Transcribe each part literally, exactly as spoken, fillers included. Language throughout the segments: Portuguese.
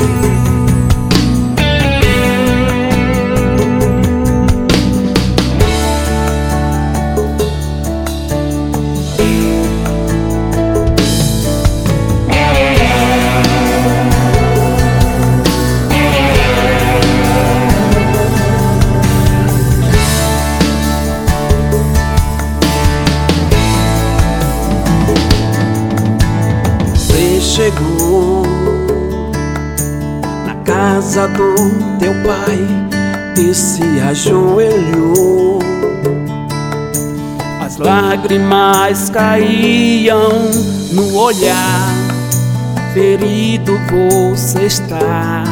Chegou na casa do teu pai e se ajoelhou. As lágrimas caíam no olhar, ferido você está.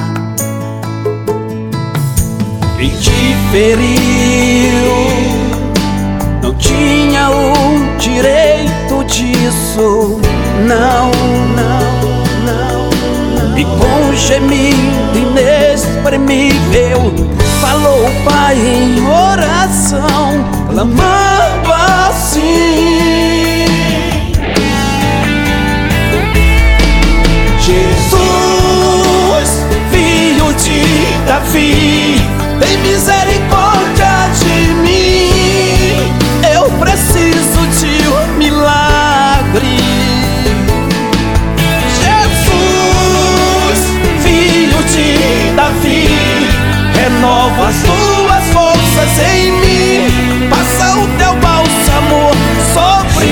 Quem te feriu não tinha o direito disso. Não, não, não, não. E com gemido inexprimível falou o pai em oração, clamando assim: Jesus, filho de Davi, tem misericórdia de mim. Eu preciso de um milagre. Renova as tuas forças em mim, passa o teu bálsamo sobre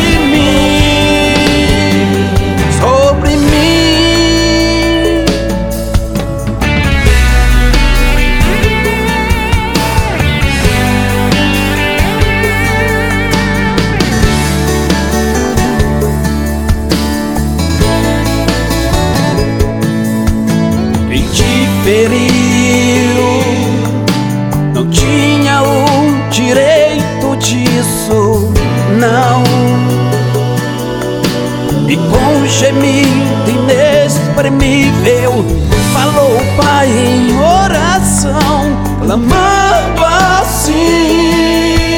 mim, sobre mim. Quem te feriu não tinha o direito disso, não. E com gemido inexprimível falou o pai em oração, clamando assim: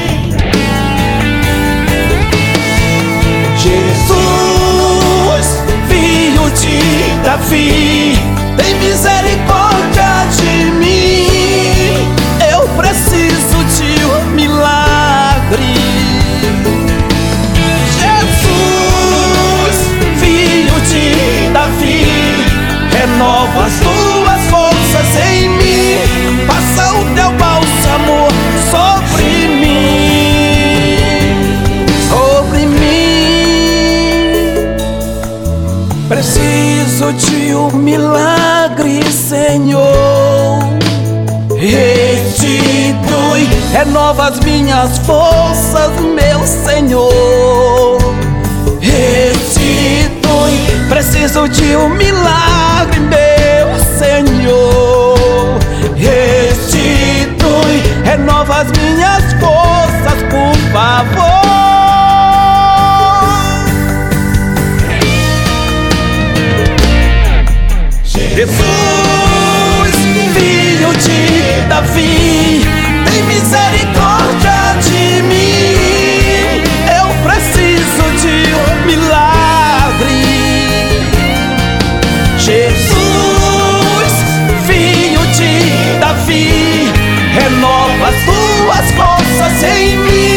Jesus, filho de Davi, tem misericórdia de mim. Eu preciso de um milagre. Jesus, filho de Davi, renova as tuas forças em mim, passa o teu bálsamo sobre mim, sobre mim. Preciso de um milagre, Senhor. Restitui, renova as minhas forças, meu Senhor. Restitui, preciso de um milagre, meu Senhor. Restitui, renova as minhas forças, por favor. Jesus, filho de Davi, tem misericórdia de mim. Eu preciso de um milagre. Jesus, filho de Davi, renova as tuas forças em mim,